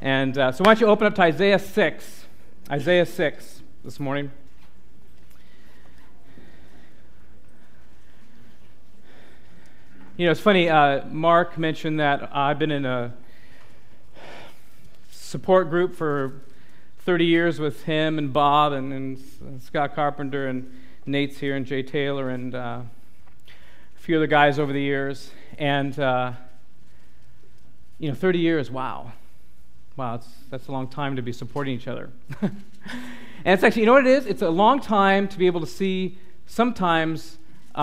And so why don't you open up to Isaiah 6. Isaiah 6 this morning. You know, it's funny, Mark mentioned that I've been in a support group for 30 years with him and Bob and Scott Carpenter and Nate's here and Jay Taylor and a few other guys over the years. And, 30 years, wow. Wow, that's a long time to be supporting each other. And it's actually, you know what it is? It's a long time to be able to see sometimes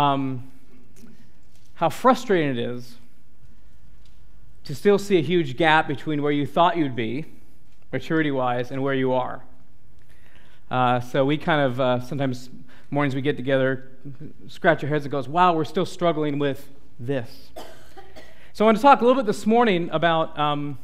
how frustrating it is to still see a huge gap between where you thought you'd be, maturity-wise, and where you are. So we kind of, sometimes mornings we get together, scratch our heads and goes, wow, we're still struggling with this. So I want to talk a little bit this morning about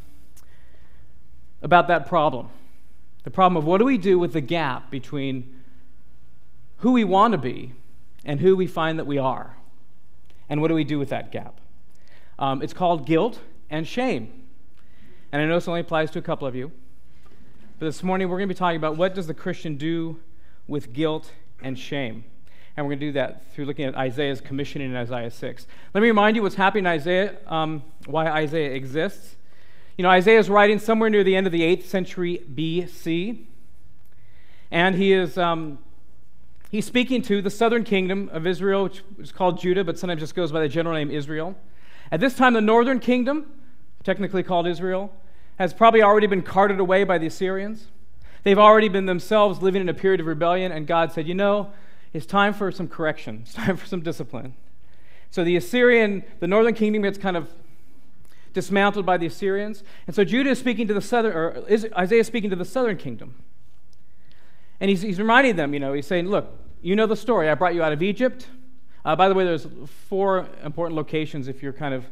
that problem. The problem of what do we do with the gap between who we want to be and who we find that we are. And what do we do with that gap? It's called guilt and shame. And I know this only applies to a couple of you. But this morning we're going to be talking about what does the Christian do with guilt and shame. And we're going to do that through looking at Isaiah's commissioning in Isaiah 6. Let me remind you what's happening in Isaiah, why Isaiah exists. You know, Isaiah is writing somewhere near the end of the 8th century B.C. And he is he's speaking to the southern kingdom of Israel, which is called Judah, but sometimes just goes by the general name Israel. At this time, the northern kingdom, technically called Israel, has probably already been carted away by the Assyrians. They've already been themselves living in a period of rebellion, and God said, it's time for some correction. It's time for some discipline. So the northern kingdom gets kind of dismantled by the Assyrians. And so Judah is speaking to Isaiah is speaking to the southern kingdom. And he's reminding them, he's saying, look, you know the story. I brought you out of Egypt. By the way, there's 4 important locations if you're kind of,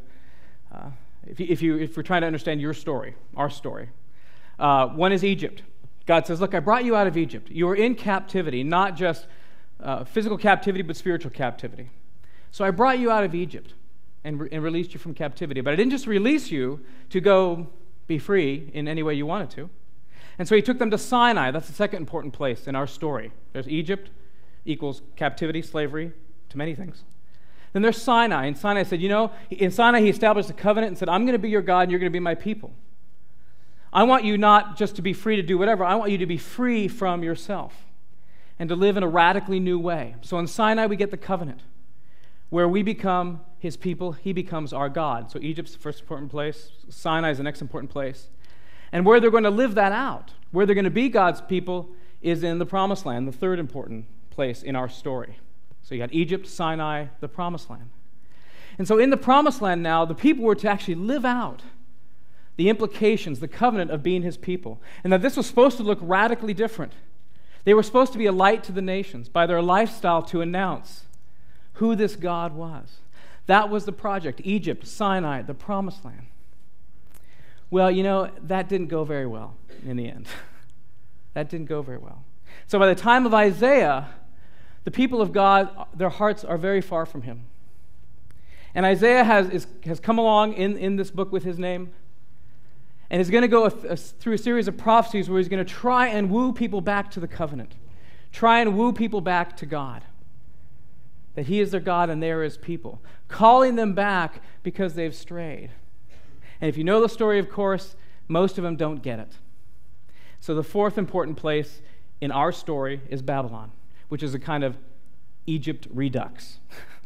if we're trying to understand your story, our story. One is Egypt. God says, look, I brought you out of Egypt. You were in captivity, not just physical captivity, but spiritual captivity. So I brought you out of Egypt and released you from captivity. But I didn't just release you to go be free in any way you wanted to. And so he took them to Sinai. That's the second important place in our story. There's Egypt equals captivity, slavery, to many things. Then there's Sinai. And Sinai said, in Sinai he established a covenant and said, I'm going to be your God and you're going to be my people. I want you not just to be free to do whatever. I want you to be free from yourself and to live in a radically new way. So in Sinai we get the covenant where we become his people. He becomes our God. So Egypt's the first important place. Sinai is the next important place. And where they're going to live that out, where they're going to be God's people, is in the Promised Land, the third important place in our story. So you got Egypt, Sinai, the Promised Land. And so in the Promised Land now, the people were to actually live out the implications, the covenant of being his people. And that this was supposed to look radically different. They were supposed to be a light to the nations by their lifestyle to announce who this God was. That was the project, Egypt, Sinai, the Promised Land. Well, that didn't go very well in the end. That didn't go very well. So by the time of Isaiah, the people of God, their hearts are very far from him. And Isaiah has come along in this book with his name, and is going to go through a series of prophecies where he's going to try and woo people back to the covenant, try and woo people back to God, that he is their God and they are his people, calling them back because they've strayed. And if you know the story, of course, most of them don't get it. So the fourth important place in our story is Babylon, which is a kind of Egypt redux,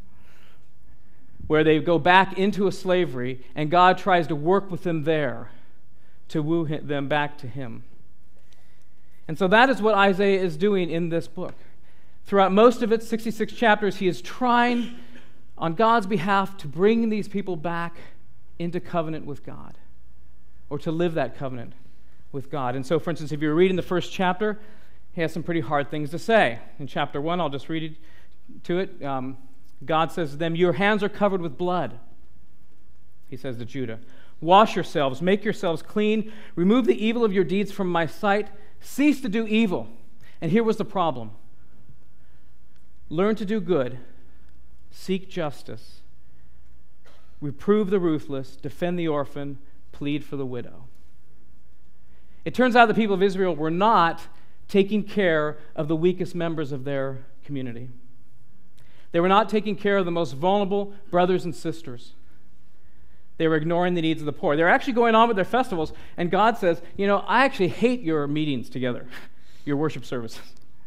where they go back into a slavery, and God tries to work with them there to woo them back to him. And so that is what Isaiah is doing in this book. Throughout most of its 66 chapters, he is trying on God's behalf to bring these people back into covenant with God, or to live that covenant with God. And so, for instance, if you're reading the first chapter, he has some pretty hard things to say. In chapter 1, I'll just read to it. God says to them, your hands are covered with blood, he says to Judah. Wash yourselves, make yourselves clean, remove the evil of your deeds from my sight, cease to do evil. And here was the problem. Learn to do good, seek justice, reprove the ruthless, defend the orphan, plead for the widow. It turns out the people of Israel were not taking care of the weakest members of their community. They were not taking care of the most vulnerable brothers and sisters. They were ignoring the needs of the poor. They were actually going on with their festivals, and God says, I actually hate your meetings together, your worship services.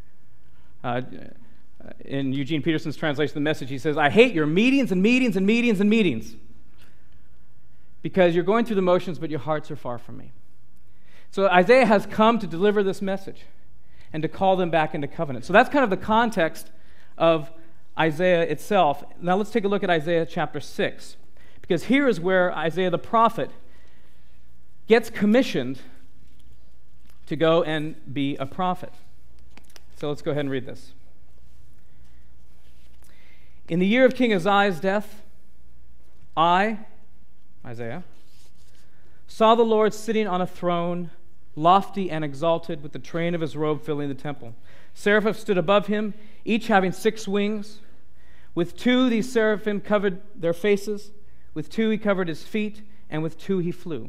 In Eugene Peterson's translation of the Message, he says, I hate your meetings and meetings and meetings and meetings because you're going through the motions, but your hearts are far from me. So Isaiah has come to deliver this message and to call them back into covenant. So that's kind of the context of Isaiah itself. Now let's take a look at Isaiah chapter 6, because here is where Isaiah the prophet gets commissioned to go and be a prophet. So let's go ahead and read this. In the year of King Uzziah's death, I, Isaiah, saw the Lord sitting on a throne, lofty and exalted, with the train of his robe filling the temple. Seraphim stood above him, each having 6 wings. With 2 these seraphim covered their faces, with 2 he covered his feet, and with 2 he flew.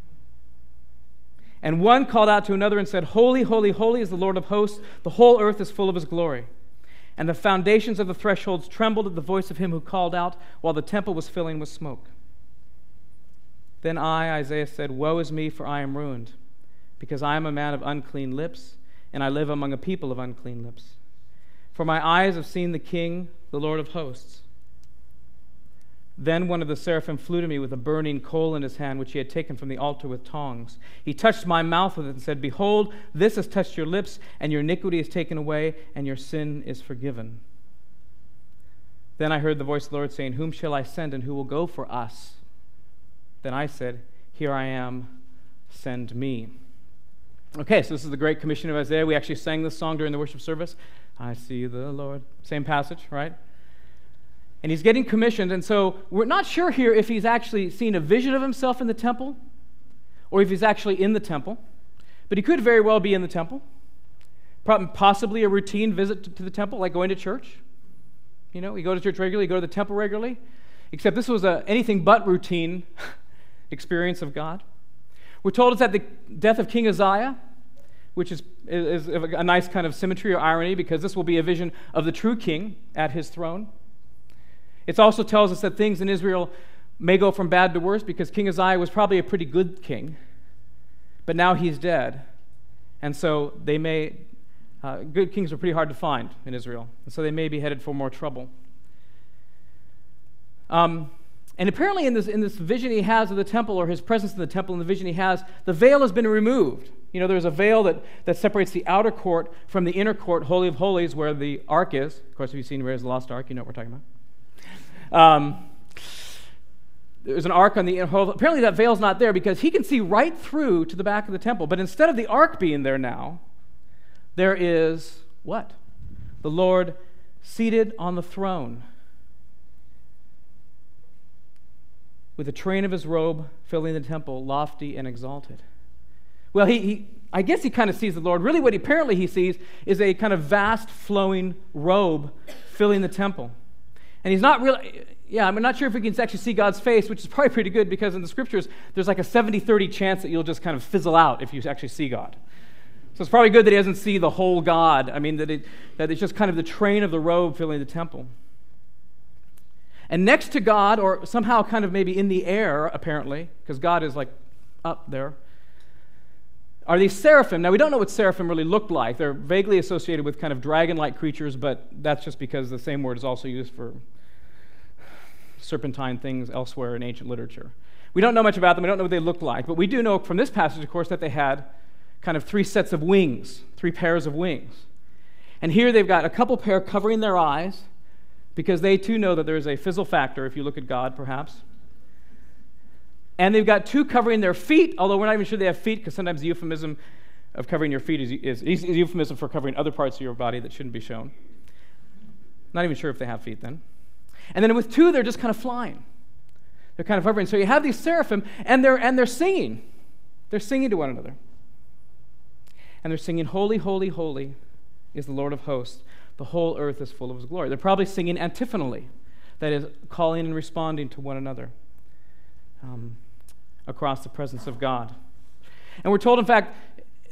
And one called out to another and said, Holy, holy, holy is the Lord of hosts. The whole earth is full of his glory. And the foundations of the thresholds trembled at the voice of him who called out, while the temple was filling with smoke. Then I, Isaiah, said, Woe is me, for I am ruined, because I am a man of unclean lips, and I live among a people of unclean lips. For my eyes have seen the King, the Lord of hosts. Then one of the seraphim flew to me with a burning coal in his hand, which he had taken from the altar with tongs. He touched my mouth with it and said, Behold, this has touched your lips, and your iniquity is taken away, and your sin is forgiven. Then I heard the voice of the Lord saying, Whom shall I send, and who will go for us? Then I said, Here I am, send me. Okay, so this is the Great Commission of Isaiah. We actually sang this song during the worship service. I see the Lord. Same passage, right? And he's getting commissioned, and so we're not sure here if he's actually seen a vision of himself in the temple or if he's actually in the temple, but he could very well be in the temple. Possibly a routine visit to the temple, like going to church. You go to church regularly, you go to the temple regularly, except this was a anything but routine experience of God. We're told it's at the death of King Uzziah, which is a nice kind of symmetry or irony, because this will be a vision of the true king at his throne. It also tells us that things in Israel may go from bad to worse, because King Uzziah was probably a pretty good king, but now he's dead. And so good kings are pretty hard to find in Israel, and so they may be headed for more trouble. And apparently in this vision he has of the temple, or his presence in the temple in the vision he has, the veil has been removed. There's a veil that separates the outer court from the inner court, Holy of Holies, where the ark is. Of course, if you've seen Raiders of the Lost Ark, you know what we're talking about. There's an ark on the inner. Apparently that veil's not there, because he can see right through to the back of the temple. But instead of the ark being there now, there is what? The Lord seated on the throne, with the train of his robe filling the temple, lofty and exalted. Well, I guess he kind of sees the Lord. Really what apparently he sees is a kind of vast flowing robe filling the temple. And he's not really, I'm not sure if we can actually see God's face, which is probably pretty good, because in the scriptures, there's like a 70-30 chance that you'll just kind of fizzle out if you actually see God. So it's probably good that he doesn't see the whole God. That it's just kind of the train of the robe filling the temple. And next to God, or somehow kind of maybe in the air, apparently, because God is like up there, are these seraphim. Now, we don't know what seraphim really looked like. They're vaguely associated with kind of dragon-like creatures, but that's just because the same word is also used for serpentine things elsewhere in ancient literature. We don't know much about them. We don't know what they looked like, but we do know from this passage, of course, that they had kind of 3 sets of wings, 3 pairs of wings. And here they've got a couple pair covering their eyes, because they too know that there is a fizzle factor if you look at God, perhaps. And they've got 2 covering their feet, although we're not even sure they have feet, because sometimes the euphemism of covering your feet is a euphemism for covering other parts of your body that shouldn't be shown. Not even sure if they have feet then. And then with 2, they're just kind of flying. They're kind of hovering. So you have these seraphim, and they're singing. They're singing to one another. And they're singing, Holy, holy, holy is the Lord of hosts. The whole earth is full of his glory. They're probably singing antiphonally, that is, calling and responding to one another across the presence of God. And we're told, in fact,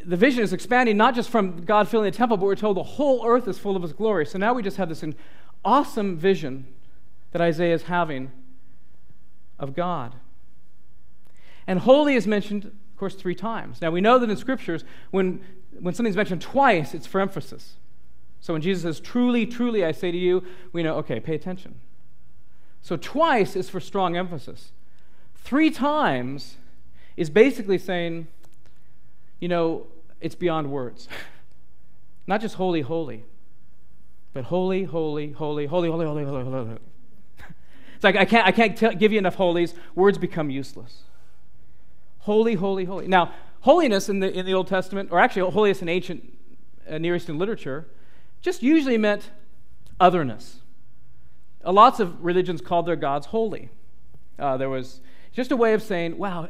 the vision is expanding not just from God filling the temple, but we're told the whole earth is full of his glory. So now we just have this awesome vision that Isaiah is having of God. And holy is mentioned, of course, 3 times. Now we know that in Scriptures, when something's mentioned twice, it's for emphasis. So when Jesus says, truly, truly, I say to you, we know, okay, pay attention. So twice is for strong emphasis. 3 times is basically saying, it's beyond words. Not just holy, holy, but holy, holy, holy, holy, holy, holy, holy, holy, holy. It's like I can't give you enough holies. Words become useless. Holy, holy, holy. Now, holiness in the Old Testament, or actually holiness in ancient Near Eastern literature, just usually meant otherness. Lots of religions called their gods holy. There was just a way of saying, wow,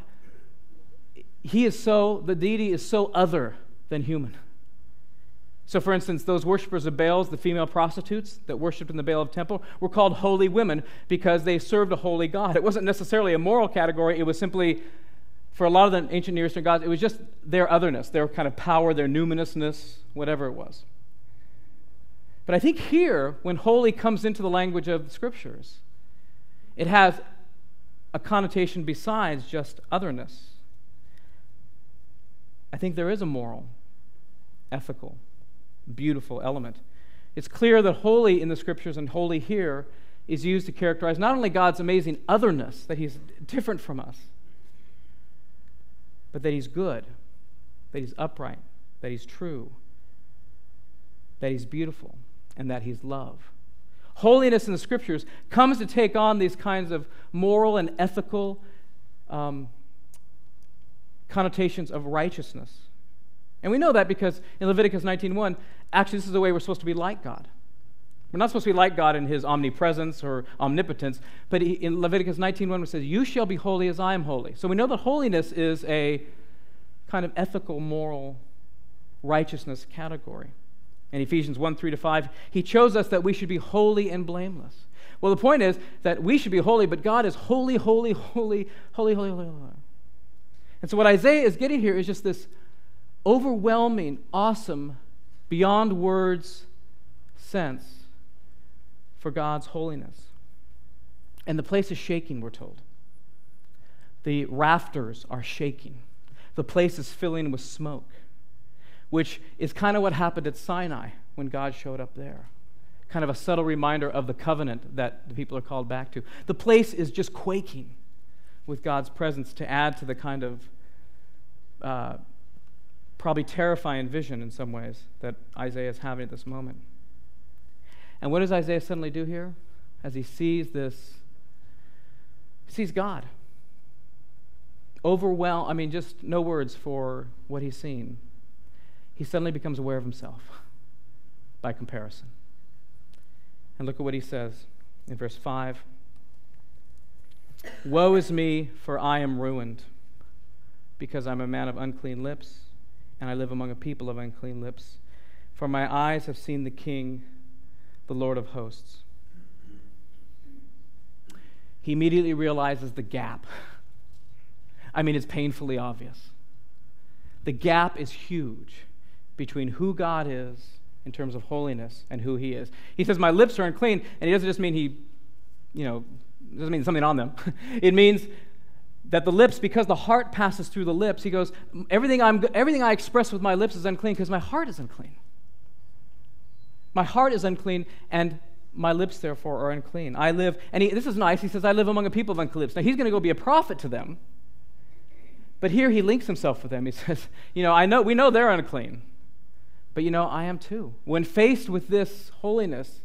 the deity is so other than human. So, for instance, those worshippers of Baals, the female prostitutes that worshipped in the Baal temple, were called holy women because they served a holy god. It wasn't necessarily a moral category. It was simply, for a lot of the ancient Near Eastern gods, it was just their otherness, their kind of power, their numinousness, whatever it was. But I think here, when holy comes into the language of the Scriptures, it has a connotation besides just otherness. I think there is a moral, ethical, beautiful element. It's clear that holy in the Scriptures and holy here is used to characterize not only God's amazing otherness, that he's different from us, but that he's good, that he's upright, that he's true, that he's beautiful, and that he's love. Holiness in the Scriptures comes to take on these kinds of moral and ethical connotations of righteousness. And we know that because in Leviticus 19:1, actually this is the way we're supposed to be like God. We're not supposed to be like God in his omnipresence or omnipotence, but in Leviticus 19:1 it says, you shall be holy as I am holy. So we know that holiness is a kind of ethical, moral, righteousness category. In Ephesians 1:3-5, he chose us that we should be holy and blameless. Well, the point is that we should be holy, but God is holy, holy, holy, holy, holy, holy, holy. And so what Isaiah is getting here is just this overwhelming, awesome, beyond words sense for God's holiness. And the place is shaking, we're told. The rafters are shaking. The place is filling with smoke, which is kind of what happened at Sinai when God showed up there. Kind of a subtle reminder of the covenant that the people are called back to. The place is just quaking with God's presence to add to the kind of probably terrifying vision in some ways that Isaiah is having at this moment. And what does Isaiah suddenly do here? As he sees this, he sees God. Overwhelmed, just no words for what he's seen. He suddenly becomes aware of himself by comparison. And look at what he says in verse 5. Woe is me, for I am ruined, because I'm a man of unclean lips, and I live among a people of unclean lips. For my eyes have seen the King, the Lord of hosts. He immediately realizes the gap. It's painfully obvious. The gap is huge between who God is in terms of holiness and who he is. He says, my lips are unclean, and he doesn't just mean doesn't mean something on them. It means that the lips, because the heart passes through the lips, he goes, everything I express with my lips is unclean because my heart is unclean. My heart is unclean, and my lips, therefore, are unclean. This is nice, he says, I live among a people of unclean lips. Now, he's going to go be a prophet to them, but here he links himself with them. He says, we know they're unclean, but I am too. When faced with this holiness,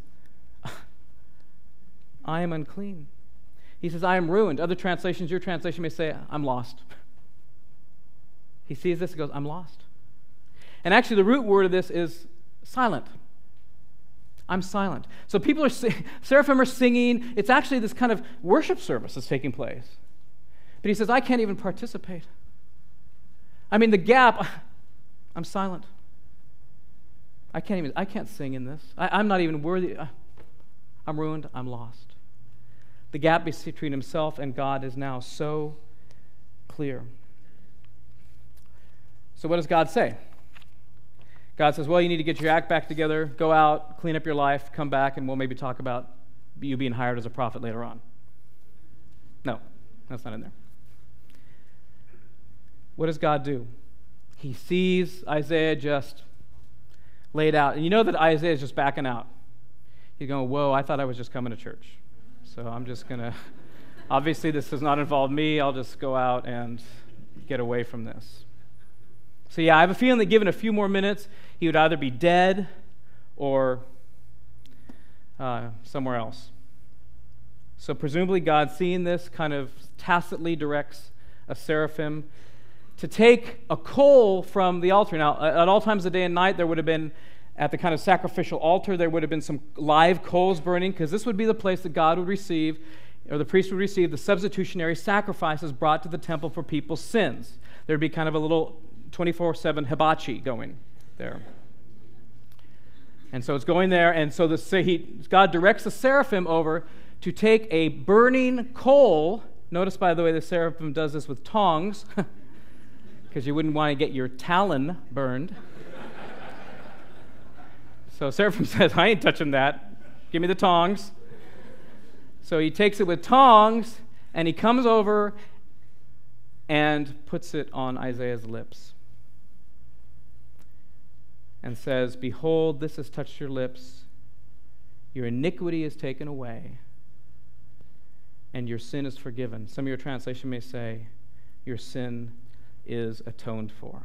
I am unclean. He says, I am ruined. Other translations, your translation may say, I'm lost. He sees this and goes, I'm lost. And actually the root word of this is silent. I'm silent. So people seraphim are singing. It's actually this kind of worship service that's taking place. But he says, I can't even participate. The gap, I'm silent. I can't sing in this. I'm not even worthy. I'm ruined. I'm lost. The gap between himself and God is now so clear. So what does God say? God says, well, you need to get your act back together, go out, clean up your life, come back, and we'll maybe talk about you being hired as a prophet later on. No, that's not in there. What does God do? He sees Isaiah just laid out. And you know that Isaiah is just backing out. He's going, whoa, I thought I was just coming to church. So I'm just going to, obviously this does not involve me. I'll just go out and get away from this. So yeah, I have a feeling that given a few more minutes, he would either be dead or somewhere else. So presumably God, seeing this, kind of tacitly directs a seraphim to take a coal from the altar. Now, at all times of the day and night, there would have been, at the kind of sacrificial altar, there would have been some live coals burning, because this would be the place that God would receive, or the priest would receive, the substitutionary sacrifices brought to the temple for people's sins. There would be kind of a little 24/7 hibachi going there. And so it's going there, and so God directs the seraphim over to take a burning coal. Notice, by the way, the seraphim does this with tongs, because you wouldn't want to get your talon burned. So seraphim says, I ain't touching that. Give me the tongs. So he takes it with tongs, and he comes over and puts it on Isaiah's lips and says, behold, this has touched your lips. Your iniquity is taken away, and your sin is forgiven. Some of your translation may say, your sin is atoned for.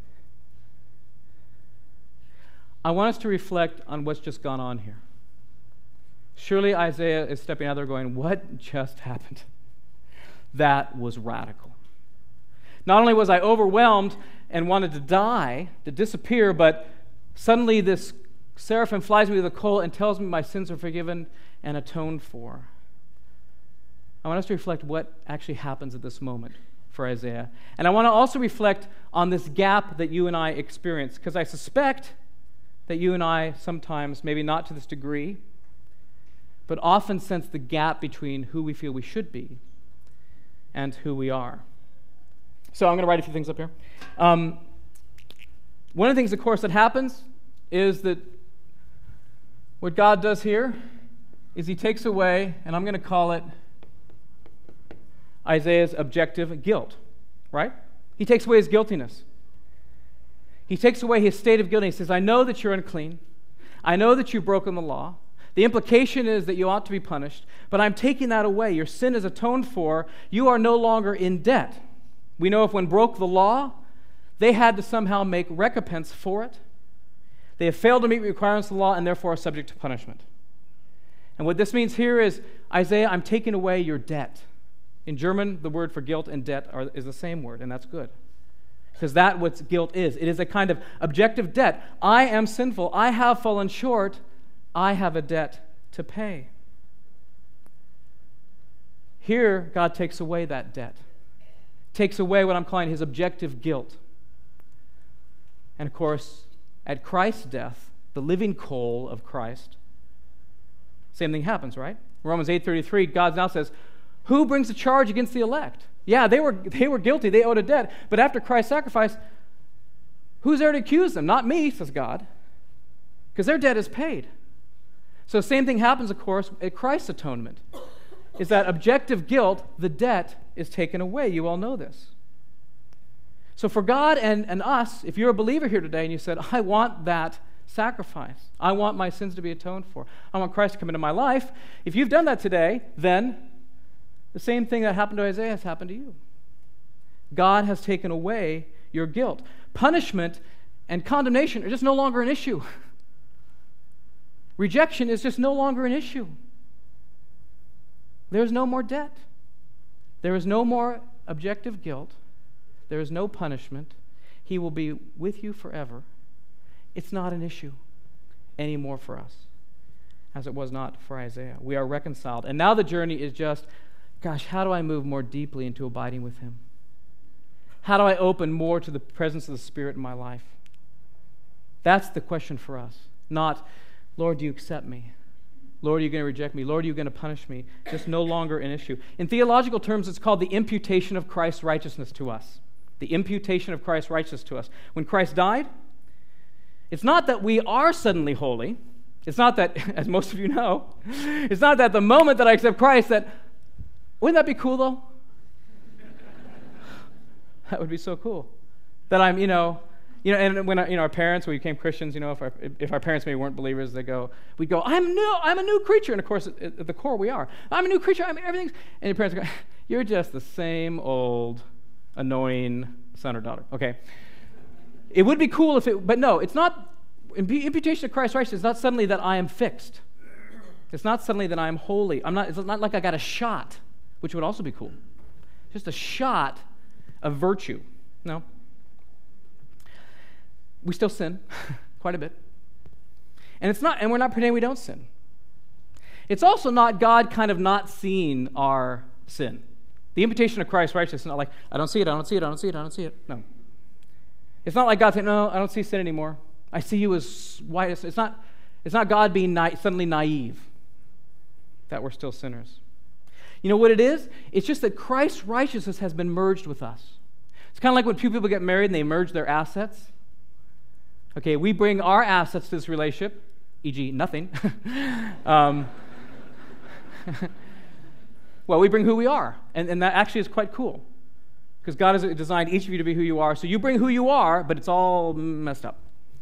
I want us to reflect on what's just gone on here. Surely Isaiah is stepping out there going, what just happened? That was radical. Not only was I overwhelmed and wanted to die, to disappear, but suddenly this seraphim flies me with a coal and tells me my sins are forgiven and atoned for. I want us to reflect what actually happens at this moment for Isaiah. And I want to also reflect on this gap that you and I experience, because I suspect that you and I sometimes, maybe not to this degree, but often sense the gap between who we feel we should be and who we are. So I'm going to write a few things up here. One of the things, of course, that happens is that what God does here is he takes away, and I'm going to call it Isaiah's objective guilt, right? He takes away his guiltiness. He takes away his state of guilt. He says, I know that you're unclean. I know that you've broken the law. The implication is that you ought to be punished, but I'm taking that away. Your sin is atoned for. You are no longer in debt. We know if one broke the law, they had to somehow make recompense for it. They have failed to meet the requirements of the law and therefore are subject to punishment. And what this means here is, Isaiah, I'm taking away your debt. In German, the word for guilt and debt is the same word, and that's good. Because that's what guilt is. It is a kind of objective debt. I am sinful. I have fallen short. I have a debt to pay. Here, God takes away that debt. Takes away what I'm calling his objective guilt. And of course, at Christ's death, the living coal of Christ, same thing happens, right? Romans 8:33, God now says, who brings a charge against the elect? Yeah, they were guilty, they owed a debt, but after Christ's sacrifice, who's there to accuse them? Not me, says God, because their debt is paid. So same thing happens, of course, at Christ's atonement, is that objective guilt, the debt is taken away. You all know this. So for God and us, if you're a believer here today and you said, I want that sacrifice. I want my sins to be atoned for. I want Christ to come into my life. If you've done that today, then the same thing that happened to Isaiah has happened to you. God has taken away your guilt. Punishment and condemnation are just no longer an issue. Rejection is just no longer an issue. There is no more debt. There is no more objective guilt. There is no punishment. He will be with you forever. It's not an issue anymore for us, as it was not for Isaiah. We are reconciled. And now the journey is just, gosh, how do I move more deeply into abiding with him? How do I open more to the presence of the Spirit in my life? That's the question for us. Not, Lord, do you accept me? Lord, are you going to reject me? Lord, are you going to punish me? Just no longer an issue. In theological terms, it's called the imputation of Christ's righteousness to us. The imputation of Christ's righteousness to us. When Christ died, It's not that we are suddenly holy. It's not that, as most of you know, it's not that the moment that I accept Christ that, wouldn't that be cool though? That would be so cool. That I'm, and when our parents, we became Christians, if our parents maybe weren't believers, we'd go, I'm a new creature. And of course, at the core we are. I'm a new creature, everything's, and your parents go, you're just the same old, annoying son or daughter. Okay. It would be cool but no, it's not, imputation of Christ's righteousness is not suddenly that I am fixed. It's not suddenly that I am holy. It's not like I got a shot, which would also be cool. Just a shot of virtue. No. We still sin quite a bit. And we're not pretending we don't sin. It's also not God kind of not seeing our sin. The imputation of Christ's righteousness is not like, I don't see it, I don't see it, I don't see it, I don't see it. No. It's not like God saying, no, I don't see sin anymore. I see you as white. It's not God being suddenly naive that we're still sinners. You know what it is? It's just that Christ's righteousness has been merged with us. It's kind of like when two people get married and they merge their assets. Okay, we bring our assets to this relationship, e.g. nothing. Well, we bring who we are, and that actually is quite cool. Because God has designed each of you to be who you are. So you bring who you are, but it's all messed up.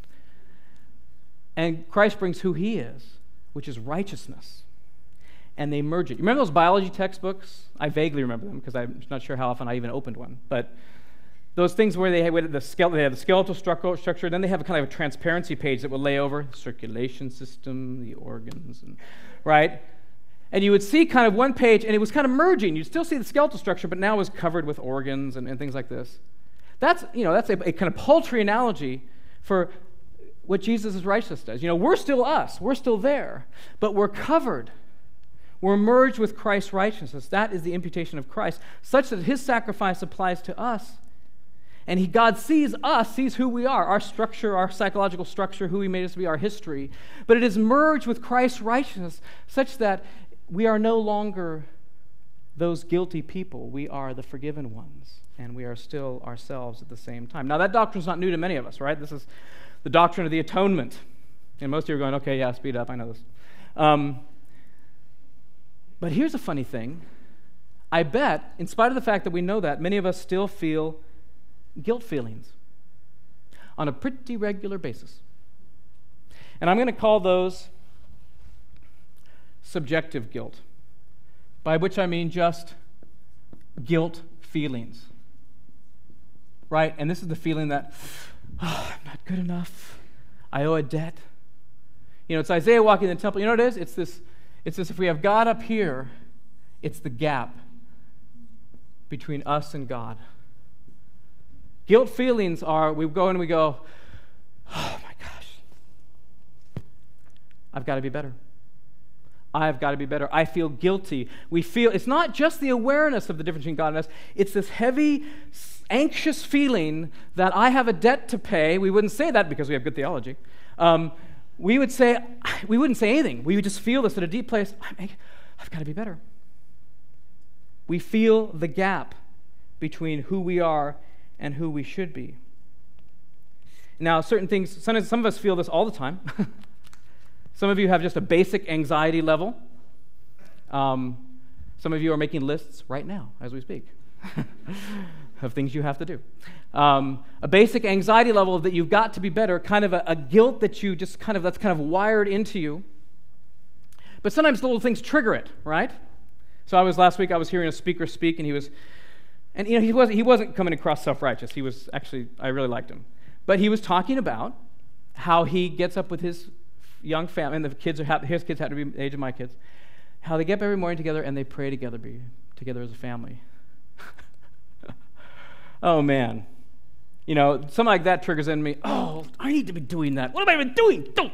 And Christ brings who he is, which is righteousness. And they merge it. You remember those biology textbooks? I vaguely remember them because I'm not sure how often I even opened one. But those things where they have the skeletal structure, then they have a kind of a transparency page that would lay over the circulation system, the organs, right? And you would see kind of one page, and it was kind of merging. You'd still see the skeletal structure, but now it was covered with organs and things like this. That's a kind of paltry analogy for what Jesus' righteousness does. We're still us. We're still there. But we're covered. We're merged with Christ's righteousness. That is the imputation of Christ, such that his sacrifice applies to us. And God sees us, sees who we are, our structure, our psychological structure, who he made us to be, our history. But it is merged with Christ's righteousness, such that we are no longer those guilty people. We are the forgiven ones, and we are still ourselves at the same time. Now, that doctrine is not new to many of us, right? This is the doctrine of the atonement. And most of you are going, okay, yeah, speed up, I know this. But here's a funny thing. I bet, in spite of the fact that we know that, many of us still feel guilt feelings on a pretty regular basis. And I'm going to call those subjective guilt, by which I mean just guilt feelings. Right? And this is the feeling that, I'm not good enough. I owe a debt. It's Isaiah walking in the temple. You know what it is? It's this, if we have God up here, it's the gap between us and God. Guilt feelings are, we go and we go, oh my gosh, I've got to be better. I've got to be better. I feel guilty. It's not just the awareness of the difference between God and us, it's this heavy, anxious feeling that I have a debt to pay. We wouldn't say that because we have good theology. We wouldn't say anything. We would just feel this at a deep place. I've got to be better. We feel the gap between who we are and who we should be. Now, certain things, some of us feel this all the time. Some of you have just a basic anxiety level. Some of you are making lists right now as we speak of things you have to do. A basic anxiety level that you've got to be better, kind of a guilt that you just that's kind of wired into you. But sometimes little things trigger it, right? So last week I was hearing a speaker speak, and he wasn't coming across self-righteous. He was actually, I really liked him. But he was talking about how he gets up with his young family, and his kids have to be the age of my kids, how they get up every morning together and they pray together, be together as a family. Oh, man. Something like that triggers in me. Oh, I need to be doing that. What have I been doing? Don't.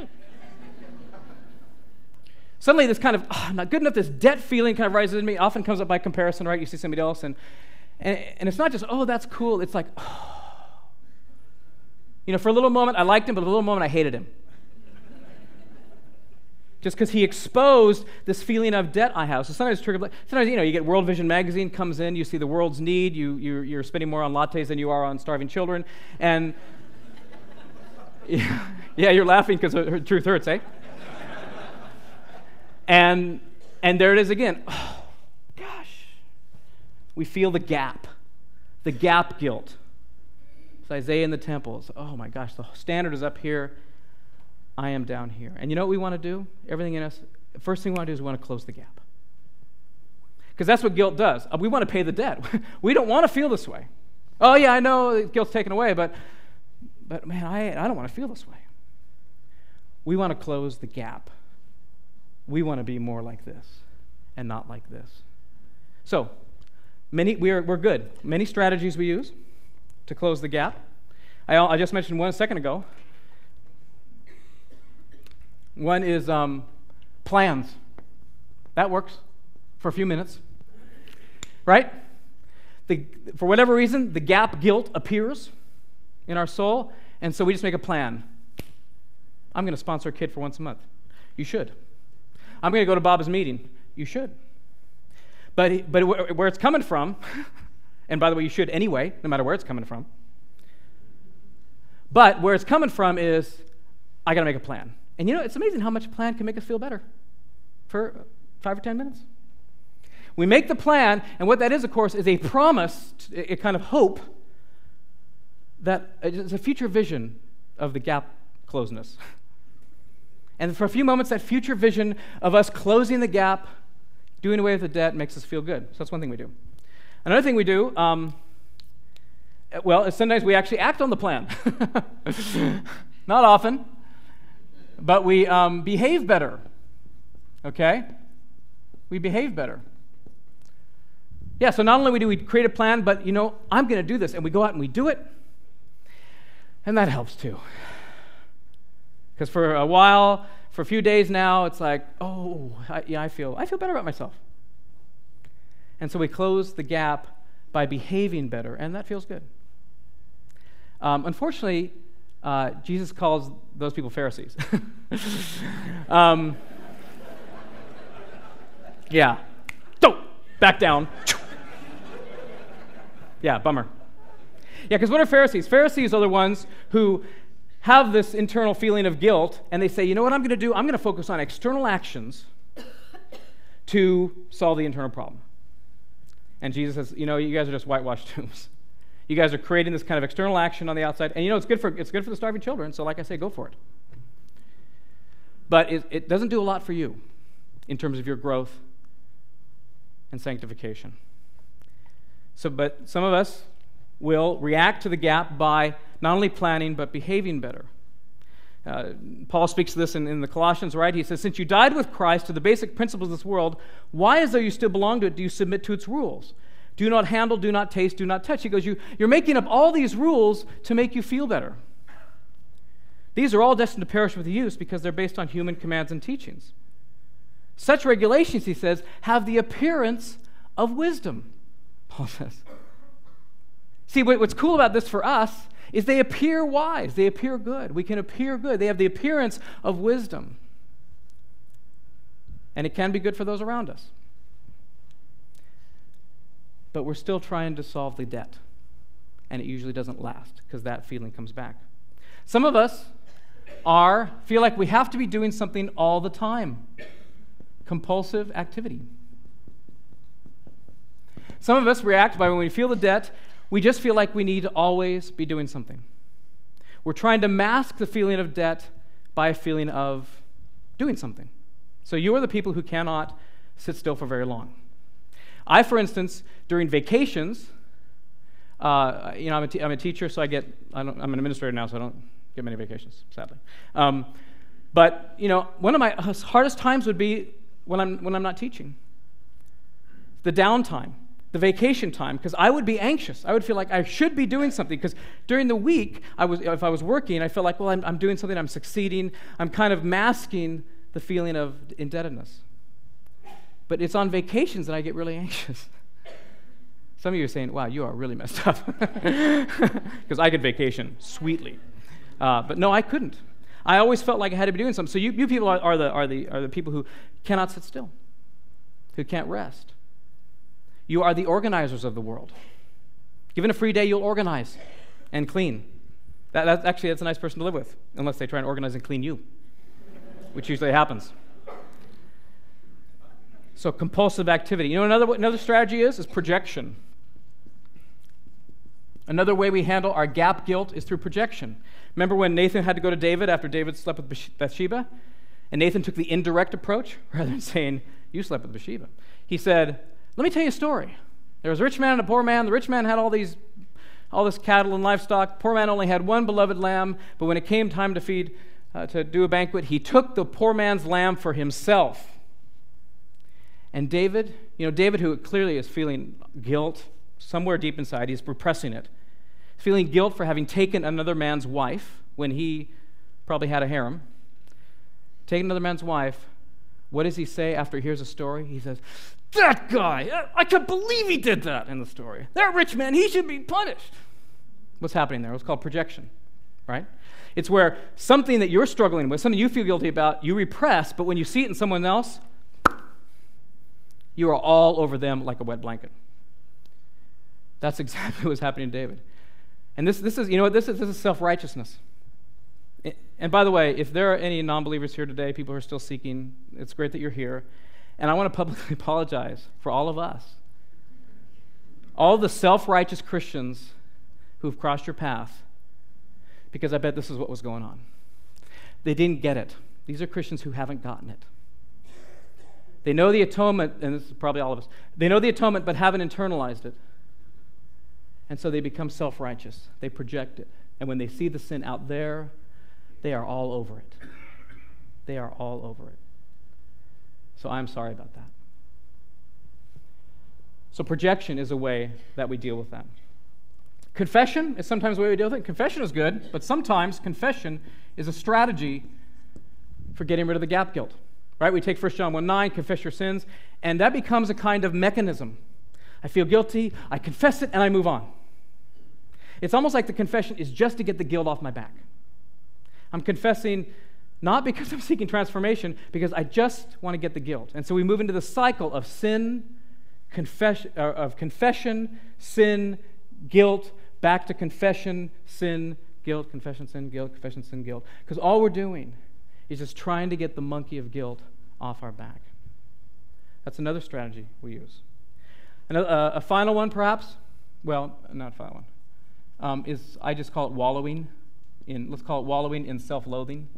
Suddenly this kind of, I'm not good enough, this debt feeling kind of rises in me. It often comes up by comparison, right? You see somebody else, and it's not just, oh, that's cool. It's like, for a little moment I liked him, but a little moment I hated him. Just because he exposed this feeling of debt I have. So sometimes you get World Vision magazine comes in, you see the world's need, you're spending more on lattes than you are on starving children, and Yeah, you're laughing because the truth hurts, eh? And there it is again. Oh, gosh. We feel the gap guilt. It's Isaiah in the temples. Oh my gosh, the standard is up here. I am down here. And you know what we want to do? Everything in us, the first thing we want to do is we want to close the gap. Because that's what guilt does. We want to pay the debt. We don't want to feel this way. Oh yeah, I know guilt's taken away, but man, I don't want to feel this way. We want to close the gap. We want to be more like this and not like this. So, we're good. Many strategies we use to close the gap. I just mentioned one a second ago. One is plans. That works for a few minutes, right? For whatever reason, the gap guilt appears in our soul, and so we just make a plan. I'm going to sponsor a kid for once a month. You should. I'm going to go to Bob's meeting. You should. But where it's coming from, and by the way, you should anyway, no matter where it's coming from. But where it's coming from is, I got to make a plan. And you know, it's amazing how much a plan can make us feel better for 5 or 10 minutes. We make the plan, and what that is, of course, is a promise, a kind of hope, that it's a future vision of the gap closeness. And for a few moments, that future vision of us closing the gap, doing away with the debt, makes us feel good. So that's one thing we do. Another thing we do, is sometimes we actually act on the plan. Not often, but we behave better. Okay? We behave better. Yeah, so not only do we create a plan, but, I'm going to do this, and we go out and we do it, and that helps too. Because for a while, for a few days now, it's like, I feel better about myself. And so we close the gap by behaving better, and that feels good. Unfortunately, Jesus calls those people Pharisees. Yeah. Don't back down. Yeah, bummer. Yeah, because what are Pharisees? Pharisees are the ones who have this internal feeling of guilt, and they say, you know what I'm going to do? I'm going to focus on external actions to solve the internal problem. And Jesus says, you guys are just whitewashed tombs. You guys are creating this kind of external action on the outside, and it's good for the starving children, so like I say, go for it. But it doesn't do a lot for you in terms of your growth and sanctification. But some of us will react to the gap by not only planning, but behaving better. Paul speaks to this in the Colossians, right? He says, since you died with Christ to the basic principles of this world, why, as though you still belong to it, do you submit to its rules? Do not handle, do not taste, do not touch. He goes, you're making up all these rules to make you feel better. These are all destined to perish with use because they're based on human commands and teachings. Such regulations, he says, have the appearance of wisdom, Paul says. See, what's cool about this for us is they appear wise. They appear good. We can appear good. They have the appearance of wisdom. And it can be good for those around us. But we're still trying to solve the debt. And it usually doesn't last because that feeling comes back. Some of us feel like we have to be doing something all the time. Compulsive activity. Some of us react by when we feel the debt, we just feel like we need to always be doing something. We're trying to mask the feeling of debt by a feeling of doing something. So you are the people who cannot sit still for very long. I, for instance, during vacations, I'm a teacher, so I'm an administrator now, so I don't get many vacations, sadly. But one of my hardest times would be when I'm not teaching. The downtime. The vacation time, because I would be anxious. I would feel like I should be doing something, because during the week, if I was working, I felt like, well, I'm doing something, I'm succeeding, I'm kind of masking the feeling of indebtedness. But it's on vacations that I get really anxious. Some of you are saying, wow, you are really messed up, because I could vacation sweetly. But no, I couldn't. I always felt like I had to be doing something. So you people are the people who cannot sit still, who can't rest. You are the organizers of the world. Given a free day, you'll organize and clean. That's a nice person to live with, unless they try and organize and clean you, which usually happens. So compulsive activity. You know another strategy is projection. Another way we handle our gap guilt is through projection. Remember when Nathan had to go to David after David slept with Bathsheba? And Nathan took the indirect approach rather than saying, you slept with Bathsheba. He said, let me tell you a story. There was a rich man and a poor man. The rich man had all this cattle and livestock. The poor man only had one beloved lamb, but when it came time to do a banquet, he took the poor man's lamb for himself. And David, who clearly is feeling guilt somewhere deep inside, he's repressing it, feeling guilt for having taken another man's wife when he probably had a harem, taking another man's wife. What does he say after he hears a story? He says, that guy, I can't believe he did that in the story. That rich man, he should be punished. What's happening there? It's called projection, right? It's where something that you're struggling with, something you feel guilty about, you repress, but when you see it in someone else, you are all over them like a wet blanket. That's exactly what's happening to David. And this is self-righteousness. And by the way, if there are any non-believers here today, people who are still seeking, it's great that you're here. And I want to publicly apologize for all of us. All the self-righteous Christians who've crossed your path, because I bet this is what was going on. They didn't get it. These are Christians who haven't gotten it. They know the atonement, and this is probably all of us. They know the atonement but haven't internalized it. And so they become self-righteous. They project it. And when they see the sin out there, they are all over it. They are all over it. So I'm sorry about that. So projection is a way that we deal with that. Confession is sometimes the way we deal with it. Confession is good, but sometimes confession is a strategy for getting rid of the gap guilt. Right? We take 1 John 1:9, confess your sins, and that becomes a kind of mechanism. I feel guilty, I confess it, and I move on. It's almost like the confession is just to get the guilt off my back. I'm confessing not because I'm seeking transformation, because I just want to get the guilt. And so we move into the cycle of confession, sin, guilt, back to confession, sin, guilt, confession, sin, guilt, confession, sin, guilt. Because all we're doing is just trying to get the monkey of guilt off our back. That's another strategy we use. A final one, perhaps? Well, not a final one. Is I just call it wallowing in. Let's call it wallowing in self-loathing.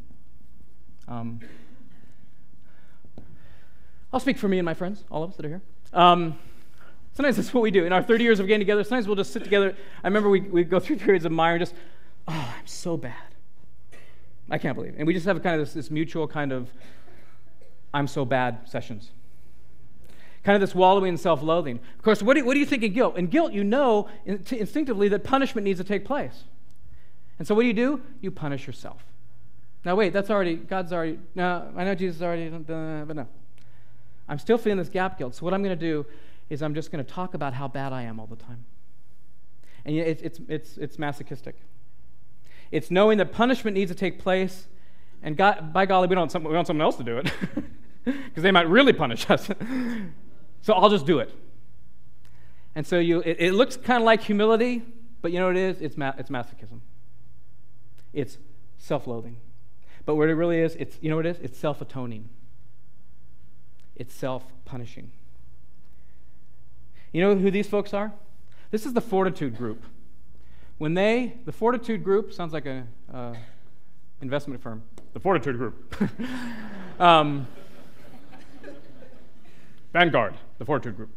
I'll speak for me and my friends, all of us that are here. Sometimes that's what we do. In our 30 years of getting together, sometimes we'll just sit together. I remember we go through periods of mire and just, oh, I'm so bad. I can't believe it. And we just have kind of this mutual kind of I'm so bad sessions. Kind of this wallowing in self-loathing. Of course, what do you think of guilt? In guilt, you know instinctively that punishment needs to take place. And so what do? You punish yourself. Now wait, God's already, no, I know Jesus already, but no. I'm still feeling this gap guilt. So what I'm going to do is I'm just going to talk about how bad I am all the time. And it's masochistic. It's knowing that punishment needs to take place, and God, by golly, we want someone else to do it, because they might really punish us. So I'll just do it. And so it looks kind of like humility, but you know what it is? It's masochism. It's self-loathing. But what it really is, it's self-atoning. It's self-punishing. You know who these folks are? This is the Fortitude group. The Fortitude group sounds like a investment firm. The Fortitude group. Vanguard, the Fortitude group.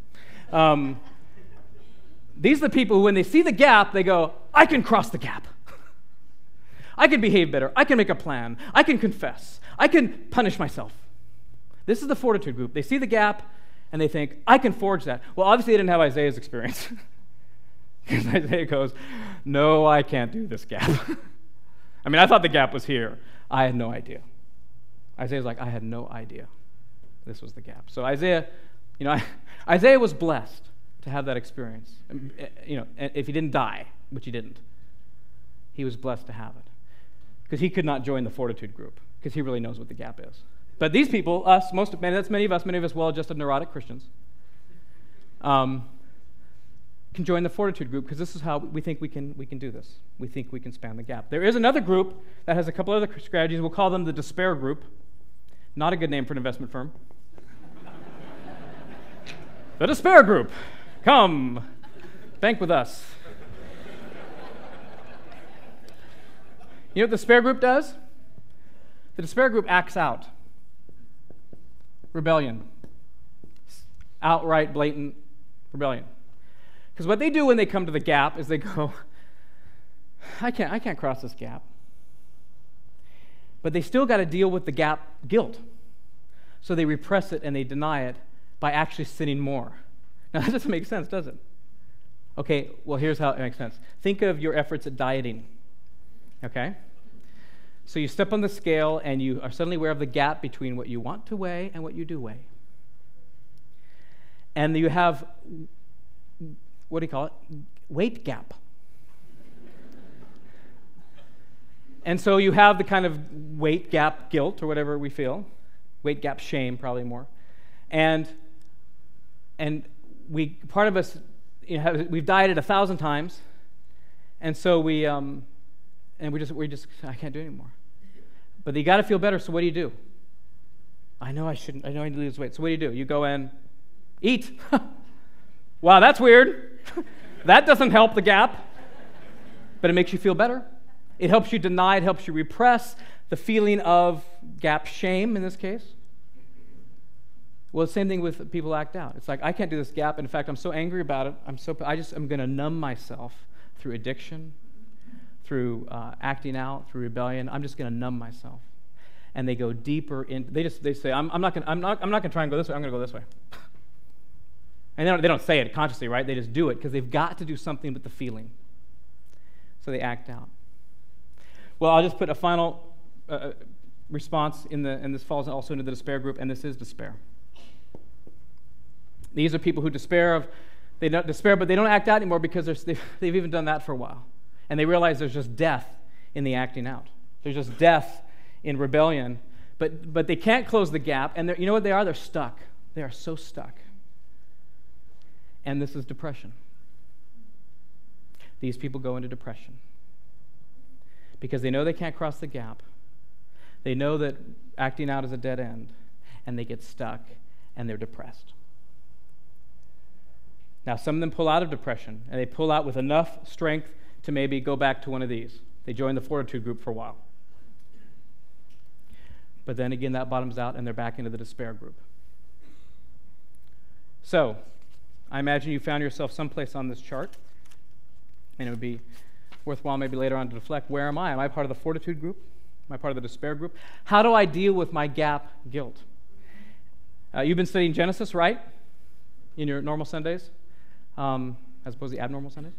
These are the people who, when they see the gap, they go, I can cross the gap. I can behave better. I can make a plan. I can confess. I can punish myself. This is the Fortitude group. They see the gap, and they think, I can forge that. Well, obviously, they didn't have Isaiah's experience. Because Isaiah goes, no, I can't do this gap. I mean, I thought the gap was here. I had no idea. Isaiah's like, I had no idea this was the gap. So Isaiah was blessed to have that experience. If he didn't die, which he didn't, he was blessed to have it. Because he could not join the Fortitude group, because he really knows what the gap is. But these people, many of us well-adjusted neurotic Christians, can join the fortitude group because this is how we think we can do this. We think we can span the gap. There is another group that has a couple other strategies. We'll call them the despair group. Not a good name for an investment firm. The despair group. Come, bank with us. You know what the despair group does? The despair group acts out rebellion. Outright, blatant rebellion. Because what they do when they come to the gap is they go, I can't cross this gap. But they still got to deal with the gap guilt. So they repress it and they deny it by actually sinning more. Now that doesn't make sense, does it? Okay, well here's how it makes sense. Think of your efforts at dieting. Okay? So you step on the scale and you are suddenly aware of the gap between what you want to weigh and what you do weigh. And you have, what do you call it? Weight gap. And so you have the kind of weight gap guilt or whatever we feel. Weight gap shame, probably more. And part of us, we've dieted 1,000 times, and so we just I can't do it anymore. But you got to feel better. So what do? I know I shouldn't. I know I need to lose weight. So what do? You go and eat. Wow, that's weird. That doesn't help the gap, but it makes you feel better. It helps you deny. It helps you repress the feeling of gap shame in this case. Well, the same thing with people act out. It's like, I can't do this gap. In fact, I'm so angry about it. I'm going to numb myself through addiction, through acting out, through rebellion. I'm just going to numb myself. And they go deeper in. They say, I'm not going to try and go this way. I'm going to go this way. And they don't say it consciously, right? They just do it because they've got to do something with the feeling. So they act out. Well, I'll just put a final response and this falls also into the despair group, and this is despair. These are people who despair, but they don't act out anymore because they've even done that for a while. And they realize there's just death in the acting out. There's just death in rebellion. But they can't close the gap, and you know what they are? They're stuck. They are so stuck. And this is depression. These people go into depression because they know they can't cross the gap. They know that acting out is a dead end, and they get stuck, and they're depressed. Now, some of them pull out of depression, and they pull out with enough strength to maybe go back to one of these. They join the fortitude group for a while. But then again, that bottoms out, and they're back into the despair group. So, I imagine you found yourself someplace on this chart, and it would be worthwhile maybe later on to reflect, where am I? Am I part of the fortitude group? Am I part of the despair group? How do I deal with my gap guilt? You've been studying Genesis, right? In your normal Sundays, as opposed to the abnormal Sundays.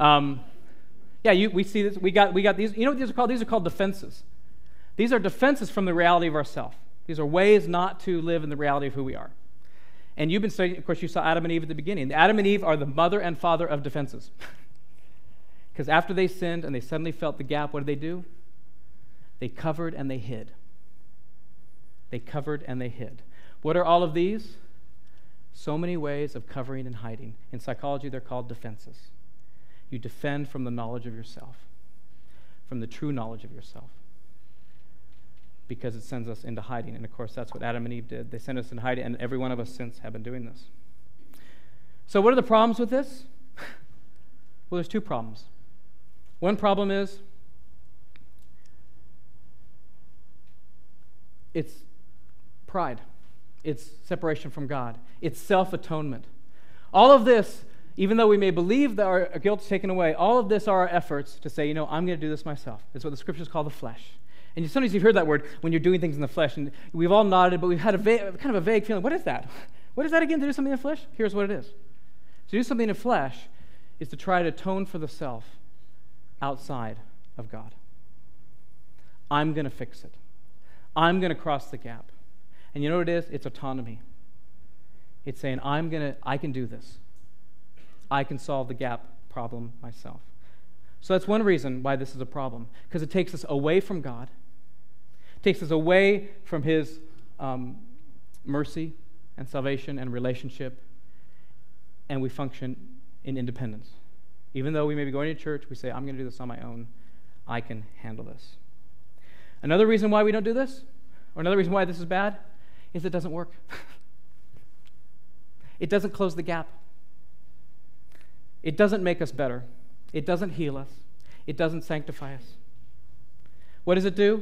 We see this. We got these. You know what these are called? These are called defenses. These are defenses from the reality of ourself. These are ways not to live in the reality of who we are. And you've been studying, of course, you saw Adam and Eve at the beginning. Adam and Eve are the mother and father of defenses. Because after they sinned and they suddenly felt the gap, what did they do? They covered and they hid. They covered and they hid. What are all of these? So many ways of covering and hiding. In psychology, they're called defenses. You defend from the knowledge of yourself, from the true knowledge of yourself, because it sends us into hiding. And of course, that's what Adam and Eve did. They sent us into hiding, and every one of us since have been doing this. So what are the problems with this? Well, there's two problems. One problem is it's pride. It's separation from God. It's self-atonement. All of this, even though we may believe that our guilt is taken away, all of this are our efforts to say, I'm going to do this myself. It's what the scriptures call the flesh. And sometimes you've heard that word when you're doing things in the flesh, and we've all nodded, but we've had kind of a vague feeling. What is that? What is that again, to do something in the flesh? Here's what it is. To do something in the flesh is to try to atone for the self outside of God. I'm going to fix it. I'm going to cross the gap. And you know what it is? It's autonomy. It's saying, I can do this. I can solve the gap problem myself. So that's one reason why this is a problem, because it takes us away from God. It takes us away from His mercy and salvation and relationship, and we function in independence. Even though we may be going to church, we say, I'm going to do this on my own. I can handle this. Another reason why we don't do this, or another reason why this is bad, is it doesn't work. It doesn't close the gap. It doesn't make us better. It doesn't heal us. It doesn't sanctify us. What does it do?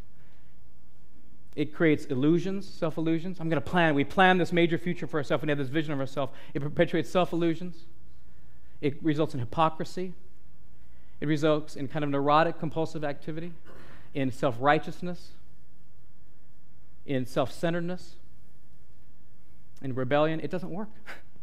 It creates illusions, self-illusions. We plan this major future for ourselves, and we have this vision of ourselves. It perpetuates self-illusions. It results in hypocrisy. It results in kind of neurotic, compulsive activity, in self-righteousness, in self-centeredness, in rebellion. It doesn't work.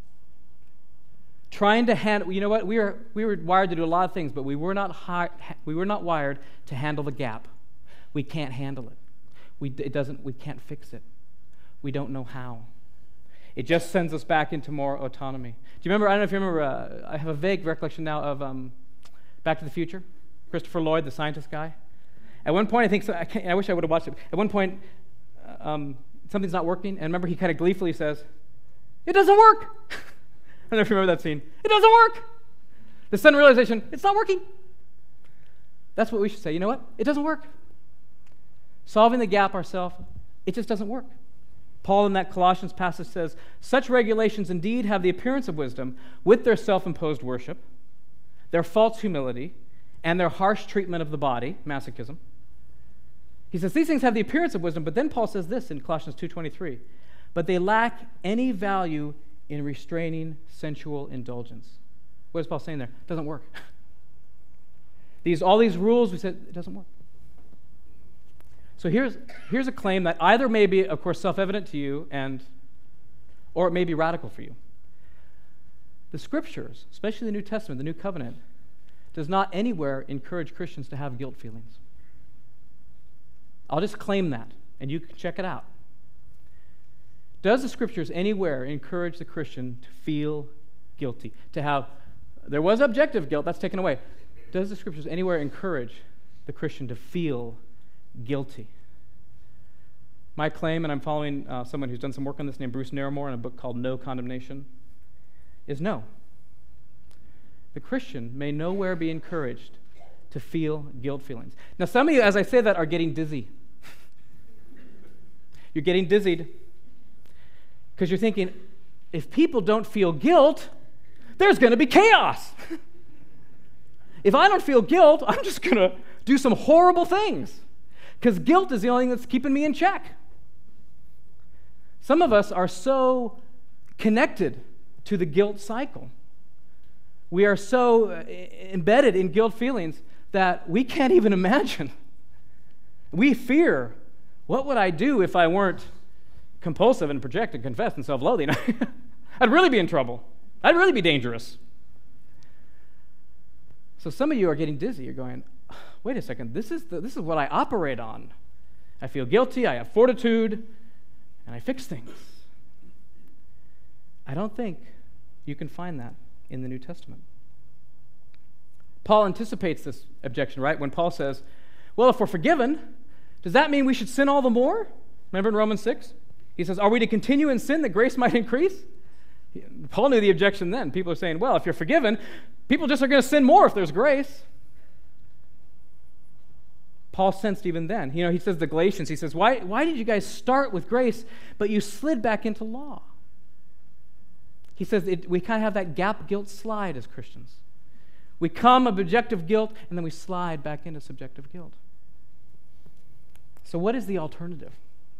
Trying to handle, you know what? We were wired to do a lot of things, but we were not wired to handle the gap. We can't handle it. We can't fix it. We don't know how. It just sends us back into more autonomy. Do you remember? I don't know if you remember. I have a vague recollection now of Back to the Future. Christopher Lloyd, the scientist guy. At one point, I wish I would have watched it. At one point, something's not working, and remember, he kind of gleefully says, "It doesn't work." I don't know if you remember that scene. It doesn't work. The sudden realization, it's not working. That's what we should say. You know what? It doesn't work. Solving the gap ourselves, it just doesn't work. Paul in that Colossians passage says, such regulations indeed have the appearance of wisdom with their self-imposed worship, their false humility, and their harsh treatment of the body, masochism. He says these things have the appearance of wisdom, but then Paul says this in Colossians 2:23, but they lack any value in restraining sensual indulgence. What is Paul saying there? It doesn't work. All these rules, we said, it doesn't work. So here's a claim that either may be, of course, self-evident to you, or it may be radical for you. The Scriptures, especially the New Testament, the New Covenant, does not anywhere encourage Christians to have guilt feelings. I'll just claim that, and you can check it out. Does the Scriptures anywhere encourage the Christian to feel guilty? There was objective guilt, that's taken away. Does the Scriptures anywhere encourage the Christian to feel guilty? My claim, and I'm following someone who's done some work on this named Bruce Narramore in a book called No Condemnation, is no. The Christian may nowhere be encouraged to feel guilt feelings. Now, some of you, as I say that, are getting dizzy. You're getting dizzied because you're thinking, if people don't feel guilt, there's going to be chaos. If I don't feel guilt, I'm just going to do some horrible things because guilt is the only thing that's keeping me in check. Some of us are so connected to the guilt cycle. We are so embedded in guilt feelings that we can't even imagine. We fear, what would I do if I weren't compulsive and project and confess and self-loathing? I'd really be in trouble. I'd really be dangerous. So some of you are getting dizzy. You're going, wait a second, this is what I operate on. I feel guilty, I have fortitude, and I fix things. I don't think you can find that in the New Testament. Paul anticipates this objection, right? When Paul says, well, if we're forgiven, does that mean we should sin all the more? Remember in Romans 6? He says, are we to continue in sin that grace might increase? Paul knew the objection then. People are saying, well, if you're forgiven, people just are going to sin more if there's grace. Paul sensed even then. He says to the Galatians, he says, why did you guys start with grace, but you slid back into law? He says we kind of have that gap guilt slide as Christians. We come of objective guilt, and then we slide back into subjective guilt. So what is the alternative?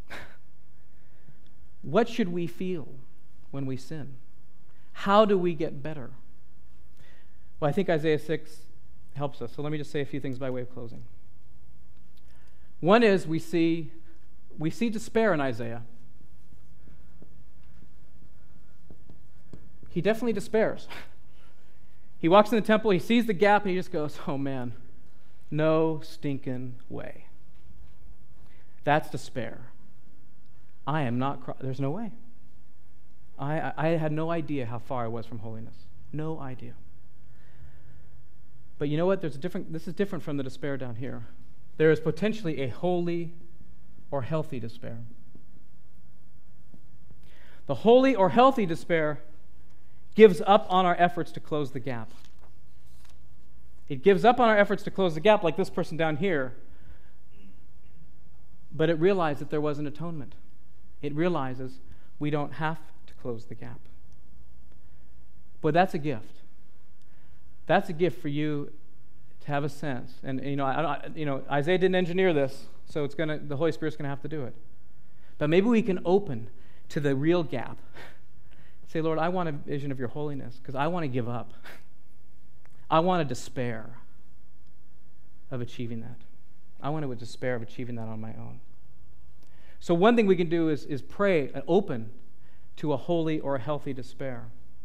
What should we feel when we sin? How do we get better? Well, I think Isaiah 6 helps us. So let me just say a few things by way of closing. One is we see despair in Isaiah. He definitely despairs. He walks in the temple, he sees the gap, and he just goes, oh man, no stinking way. That's despair. I am not, there's no way. I had no idea how far I was from holiness. No idea. But you know what? This is different from the despair down here. There is potentially a holy or healthy despair. The holy or healthy despair gives up on our efforts to close the gap. It gives up on our efforts to close the gap, like this person down here, but it realized that there was an atonement. It realizes we don't have to close the gap. But that's a gift. That's a gift for you to have a sense. And Isaiah didn't engineer this, so the Holy Spirit's going to have to do it. But maybe we can open to the real gap. Say, Lord, I want a vision of your holiness because I want to give up. I want to despair of achieving that. I want to despair of achieving that on my own. So one thing we can do is pray and open to a holy or a healthy despair.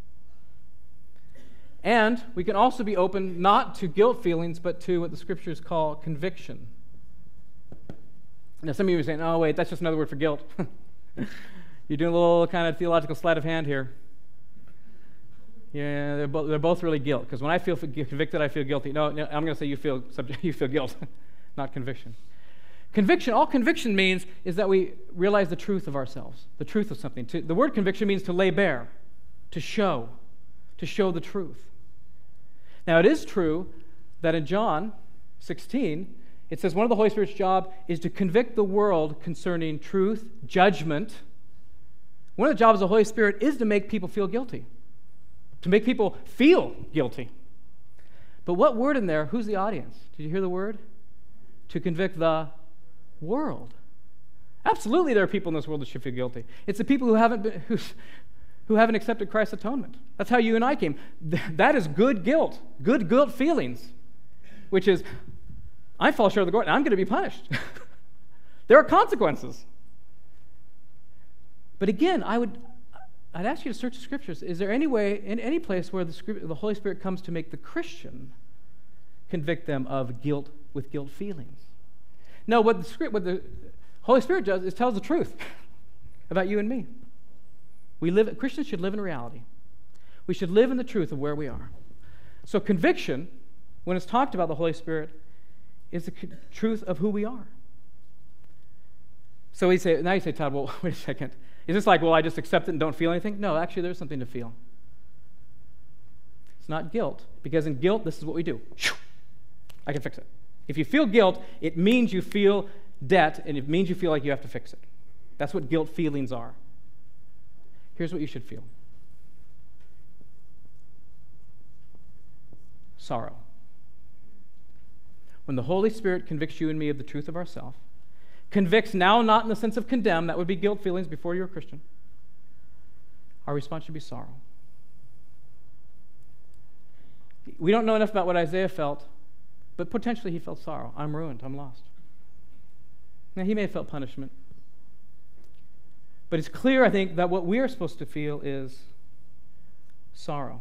And we can also be open not to guilt feelings, but to what the Scriptures call conviction. Now some of you are saying, oh wait, that's just another word for guilt. You're doing a little kind of theological sleight of hand here. Yeah, they're both really guilt. Because when I feel convicted, I feel guilty. No, I'm going to say you feel guilt, not conviction. All conviction means is that we realize the truth of ourselves, the truth of something. The word conviction means to lay bare, to show the truth. Now, it is true that in John 16, it says one of the Holy Spirit's job is to convict the world concerning truth, judgment. One of the jobs of the Holy Spirit is to make people feel guilty, to make people feel guilty. But what word in there? Who's the audience? Did you hear the word? To convict the world. Absolutely, there are people in this world that should feel guilty. It's the people who haven't accepted Christ's atonement. That's how you and I came. That is good guilt feelings, which is, I fall short of the glory, and I'm going to be punished. There are consequences. But again, I'd ask you to search the Scriptures. Is there any way, in any place where the Holy Spirit comes to make the Christian convict them of guilt with guilt feelings? No, what the Holy Spirit does is tells the truth about you and me. Christians should live in reality. We should live in the truth of where we are. So conviction, when it's talked about the Holy Spirit, is the truth of who we are. So now you say, Todd, well, wait a second. Is this like, well, I just accept it and don't feel anything? No, actually, there's something to feel. It's not guilt, because in guilt, this is what we do. I can fix it. If you feel guilt, it means you feel debt, and it means you feel like you have to fix it. That's what guilt feelings are. Here's what you should feel. Sorrow. When the Holy Spirit convicts you and me of the truth of ourselves, convicts now not in the sense of condemn, that would be guilt feelings before you're a Christian. Our response should be sorrow. We don't know enough about what Isaiah felt, but potentially he felt sorrow. I'm ruined. I'm lost. Now, he may have felt punishment. But it's clear, I think, that what we are supposed to feel is sorrow.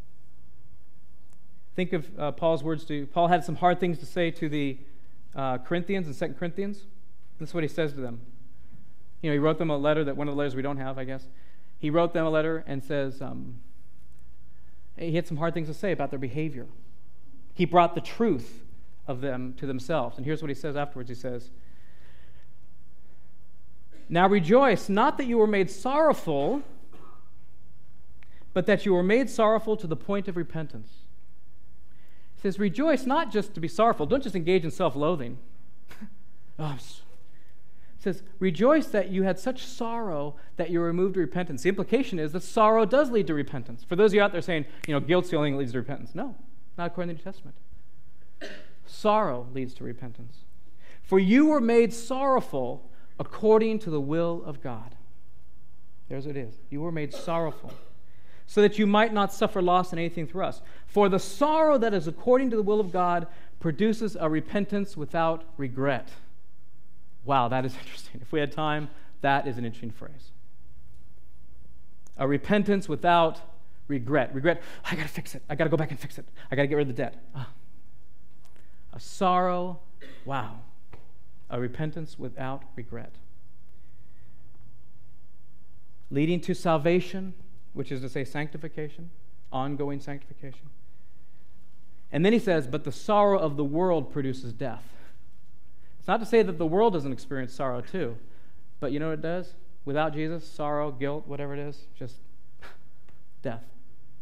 Think of Paul's words to... Paul had some hard things to say to the Corinthians in 2 Corinthians. This is what he says to them. He wrote them a letter, that one of the letters we don't have, I guess. He wrote them a letter and says he had some hard things to say about their behavior. He brought the truth of them to themselves. And here's what he says afterwards. He says, "Now rejoice, not that you were made sorrowful, but that you were made sorrowful to the point of repentance." He says, rejoice not just to be sorrowful. Don't just engage in self-loathing. It says, rejoice that you had such sorrow that you were moved to repentance. The implication is that sorrow does lead to repentance. For those of you out there saying, guilt's the only thing that leads to repentance. No, not according to the New Testament. Sorrow leads to repentance. For you were made sorrowful according to the will of God. There's what it is. You were made sorrowful, so that you might not suffer loss in anything through us. For the sorrow that is according to the will of God produces a repentance without regret. Wow, that is interesting. If we had time, that is an interesting phrase. A repentance without regret. Regret, I got to fix it. I got to go back and fix it. I got to get rid of the debt. A sorrow, wow. A repentance without regret. Leading to salvation, which is to say sanctification, ongoing sanctification. And then he says, but the sorrow of the world produces death. It's not to say that the world doesn't experience sorrow too, but you know what it does? Without Jesus, sorrow, guilt, whatever it is, just death.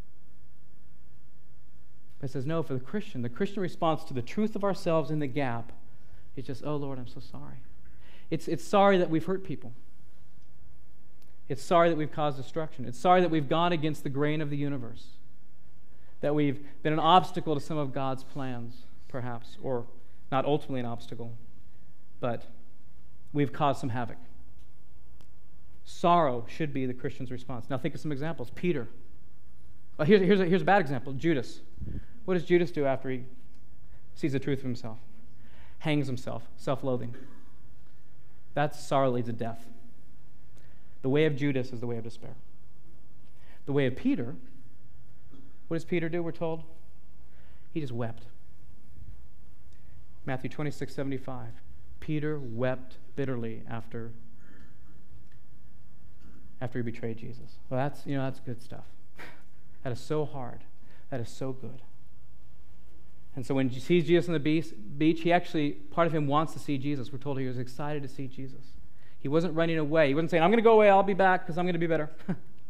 But it says, no, for the Christian response to the truth of ourselves in the gap is just, oh, Lord, I'm so sorry. It's sorry that we've hurt people. It's sorry that we've caused destruction. It's sorry that we've gone against the grain of the universe, that we've been an obstacle to some of God's plans, perhaps, or not ultimately an obstacle, but we've caused some havoc. Sorrow should be the Christian's response. Now think of some examples. Peter. Well, here's a bad example. Judas. What does Judas do after he sees the truth of himself? Hangs himself, self-loathing. That sorrow leads to death. The way of Judas is the way of despair. The way of Peter, what does Peter do, we're told? He just wept. Matthew 26:75. Peter wept bitterly after he betrayed Jesus. Well, that's good stuff. That is so hard. That is so good. And so when he sees Jesus on the beach, he actually, part of him wants to see Jesus. We're told he was excited to see Jesus. He wasn't running away. He wasn't saying, I'm going to go away, I'll be back because I'm going to be better.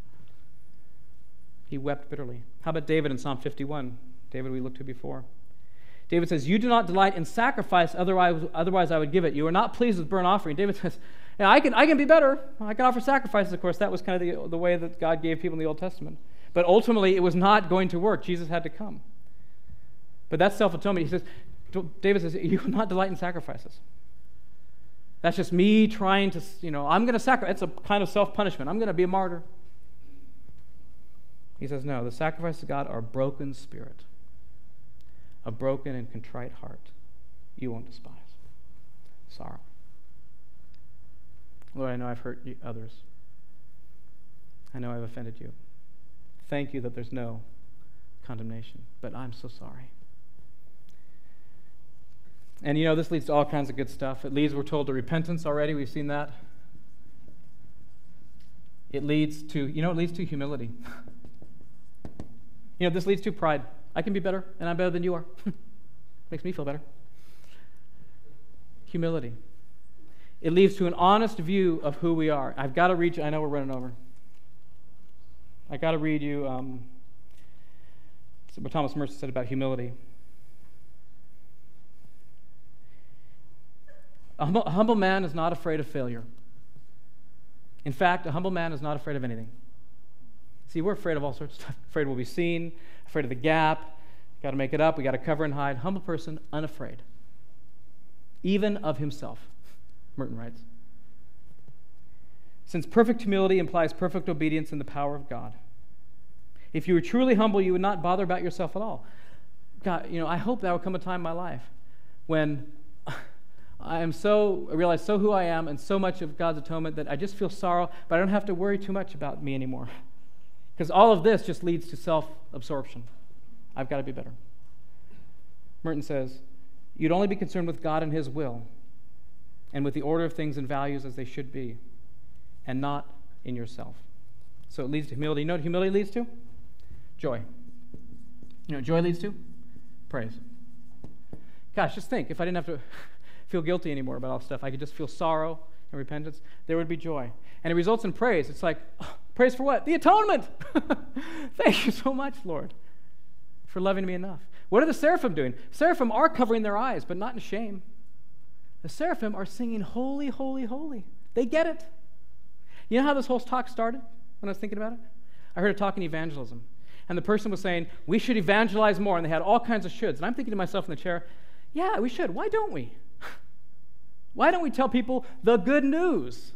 He wept bitterly. How about David in Psalm 51? David we looked to before. David says, you do not delight in sacrifice, otherwise I would give it. You are not pleased with burnt offering. David says, yeah, I can be better. I can offer sacrifices, of course. That was kind of the way that God gave people in the Old Testament. But ultimately, it was not going to work. Jesus had to come. But that's self-atonement. David says, you will not delight in sacrifices. That's just me trying to, I'm going to sacrifice. It's a kind of self-punishment. I'm going to be a martyr. He says, no, the sacrifices of God are a broken spirit, a broken and contrite heart. You won't despise. Sorrow. Lord, I know I've hurt others. I know I've offended you. Thank you that there's no condemnation, but I'm so sorry. And this leads to all kinds of good stuff. It leads, we're told, to repentance already. We've seen that. It leads to, it leads to humility. This leads to pride. I can be better, and I'm better than you are. Makes me feel better. Humility. It leads to an honest view of who we are. I've got to read you. I know we're running over. I've got to read you what Thomas Mercer said about humility. A humble man is not afraid of failure. In fact, a humble man is not afraid of anything. See, we're afraid of all sorts of stuff. Afraid we'll be seen, afraid of the gap, got to make it up, we got to cover and hide. Humble person, unafraid. Even of himself, Merton writes. Since perfect humility implies perfect obedience in the power of God. If you were truly humble, you would not bother about yourself at all. God, I hope there will come a time in my life when I realize so who I am and so much of God's atonement that I just feel sorrow, but I don't have to worry too much about me anymore. Because all of this just leads to self-absorption. I've got to be better. Merton says, you'd only be concerned with God and His will and with the order of things and values as they should be, and not in yourself. So it leads to humility. You know what humility leads to? Joy. You know what joy leads to? Praise. Gosh, just think, if I didn't have to feel guilty anymore about all stuff, I could just feel sorrow and repentance, there would be joy. And it results in praise. It's like, praise for what? The atonement! Thank you so much, Lord, for loving me enough. What are the seraphim doing? Seraphim are covering their eyes, but not in shame. The seraphim are singing, holy, holy, holy. They get it. You know how this whole talk started when I was thinking about it? I heard a talk in evangelism, and the person was saying, we should evangelize more, and they had all kinds of shoulds. And I'm thinking to myself in the chair, yeah, we should. Why don't we? Why don't we tell people the good news?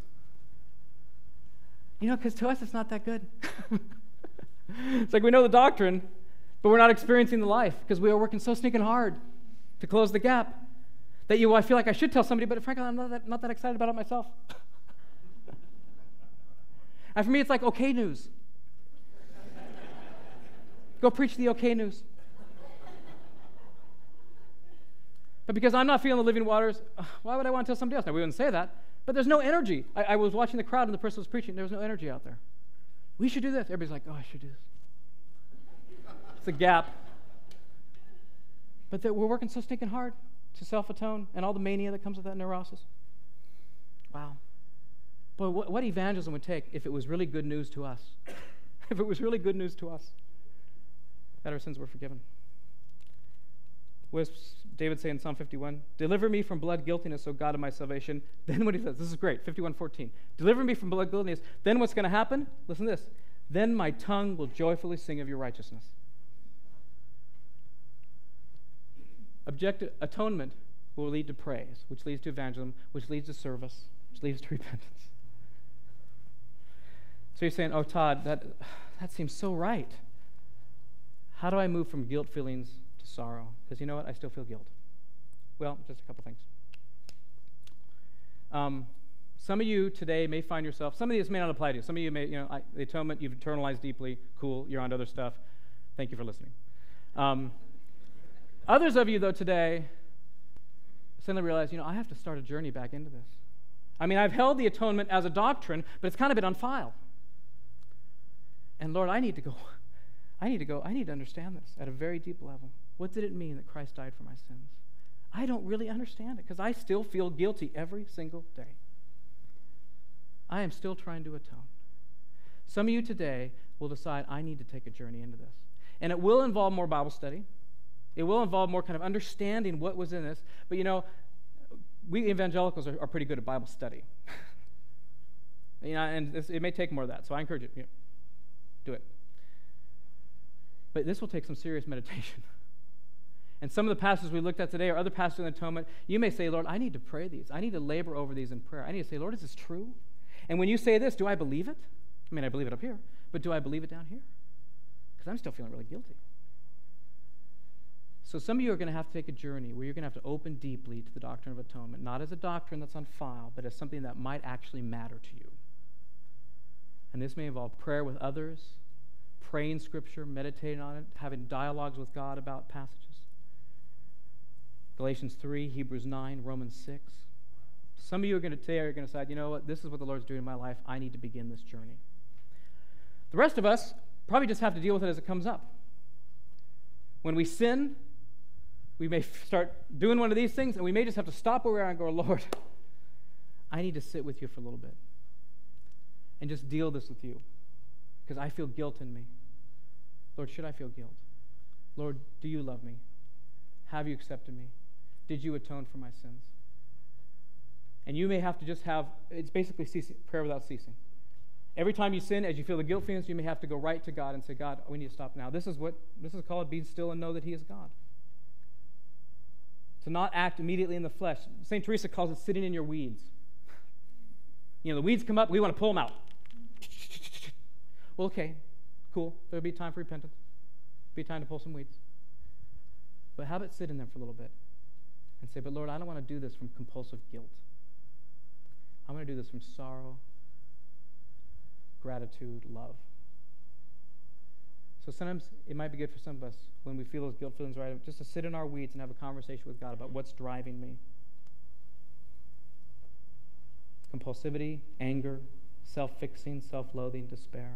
Because to us it's not that good. It's like we know the doctrine, but we're not experiencing the life because we are working so sneaking hard to close the gap that I feel like I should tell somebody, but frankly, I'm not that excited about it myself. And for me, it's like okay news. Go preach the okay news. But because I'm not feeling the living waters, why would I want to tell somebody else? Now, we wouldn't say that, but there's no energy. I was watching the crowd and the person was preaching. There was no energy out there. We should do this. Everybody's like, I should do this. It's a gap. But we're working so stinking hard to self-atone and all the mania that comes with that neurosis. Wow. Boy, what evangelism would take if it was really good news to us. If it was really good news to us that our sins were forgiven. what does David say in Psalm 51? Deliver me from blood guiltiness, O God of my salvation. Then what he says, this is great, 51:14. Deliver me from blood guiltiness. Then what's going to happen? Listen to this. Then my tongue will joyfully sing of your righteousness. Atonement will lead to praise, which leads to evangelism, which leads to service, which leads to repentance. So you're saying, oh, Todd, that seems so right. How do I move from guilt feelings to sorrow? Because you know what? I still feel guilt. Well, just a couple things. Some of you today may find yourself, some of these may not apply to you. Some of you may, the atonement, you've internalized deeply. Cool, you're on to other stuff. Thank you for listening. Others of you, though, today suddenly realize, I have to start a journey back into this. I mean, I've held the atonement as a doctrine, but it's kind of been on file. And Lord, I need to understand this at a very deep level. What did it mean that Christ died for my sins? I don't really understand it because I still feel guilty every single day. I am still trying to atone. Some of you today will decide, I need to take a journey into this. And it will involve more Bible study. It will involve more kind of understanding what was in this. But we evangelicals are pretty good at Bible study. And it may take more of that. So I encourage you, do it. But this will take some serious meditation. And some of the passages we looked at today or other passages in the atonement, you may say, Lord, I need to pray these. I need to labor over these in prayer. I need to say, Lord, is this true? And when you say this, do I believe it? I mean, I believe it up here, but do I believe it down here? Because I'm still feeling really guilty. So some of you are going to have to take a journey where you're going to have to open deeply to the doctrine of atonement, not as a doctrine that's on file, but as something that might actually matter to you. And this may involve prayer with others, praying Scripture, meditating on it, having dialogues with God about passages. Galatians 3, Hebrews 9, Romans 6. Some of you are going to decide, you know what, this is what the Lord's doing in my life. I need to begin this journey. The rest of us probably just have to deal with it as it comes up. When we sin, we may start doing one of these things, and we may just have to stop where we are and go, Lord, I need to sit with you for a little bit and just deal this with you because I feel guilt in me. Lord, should I feel guilt? Lord, do you love me? Have you accepted me? Did you atone for my sins? And you may have to just it's basically prayer without ceasing. Every time you sin, as you feel the guilt feelings, you may have to go right to God and say, God, we need to stop now. This is called being still and know that He is God. To not act immediately in the flesh. St. Teresa calls it sitting in your weeds. The weeds come up, we want to pull them out. Well, okay, cool. There'll be time for repentance. Be time to pull some weeds. But how about sit in them for a little bit and say, but Lord, I don't want to do this from compulsive guilt. I want to do this from sorrow, gratitude, love. So sometimes it might be good for some of us when we feel those guilt feelings right, just to sit in our weeds and have a conversation with God about what's driving me. Compulsivity, anger, self-fixing, self-loathing, despair.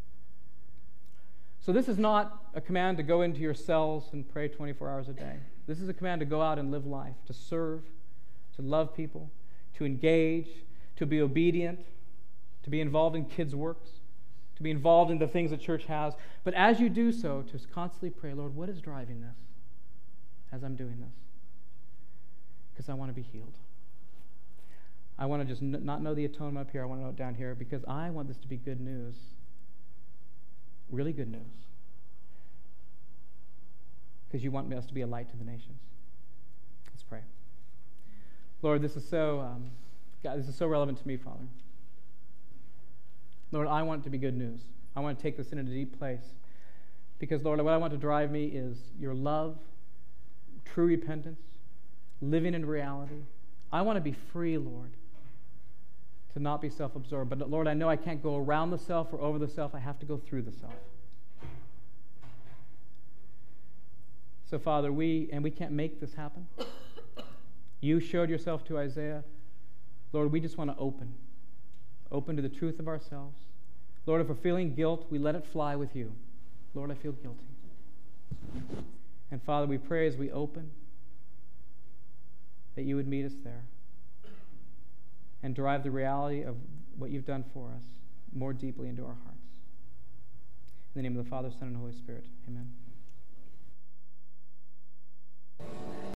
So this is not a command to go into your cells and pray 24 hours a day. This is a command to go out and live life, to serve, to love people, to engage, to be obedient, to be involved in kids' works, to be involved in the things the church has. But as you do so, to constantly pray, Lord, what is driving this as I'm doing this? Because I want to be healed. I want to just not know the atonement up here. I want to know it down here because I want this to be good news. Really good news. Because you want us to be a light to the nations. Let's pray. Lord, this is so relevant to me, Father. Lord, I want it to be good news. I want to take this in a deep place. Because, Lord, what I want to drive me is your love, true repentance, living in reality. I want to be free, Lord, to not be self-absorbed. But, Lord, I know I can't go around the self or over the self. I have to go through the self. So, Father, we can't make this happen. You showed yourself to Isaiah. Lord, we just want to open to the truth of ourselves. Lord, if we're feeling guilt, we let it fly with you. Lord, I feel guilty. And Father, we pray as we open that you would meet us there and drive the reality of what you've done for us more deeply into our hearts. In the name of the Father, Son, and Holy Spirit, amen.